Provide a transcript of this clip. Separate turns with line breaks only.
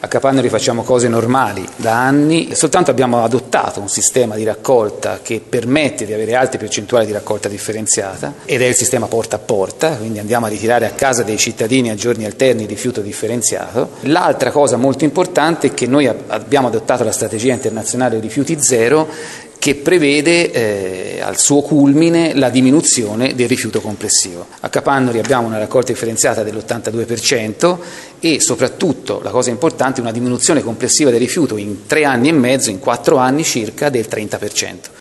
A Capannori facciamo cose normali da anni, soltanto abbiamo adottato un sistema di raccolta che permette di avere alte percentuali di raccolta differenziata ed è il sistema porta a porta, quindi andiamo a ritirare a casa dei cittadini a giorni alterni il rifiuto differenziato. L'altra cosa molto importante è che noi abbiamo adottato la strategia internazionale rifiuti zero, che prevede al suo culmine la diminuzione del rifiuto complessivo. A Capannori abbiamo una raccolta differenziata dell'82% e soprattutto, la cosa importante, una diminuzione complessiva del rifiuto in 3 anni e mezzo, in 4 anni circa, del 30%.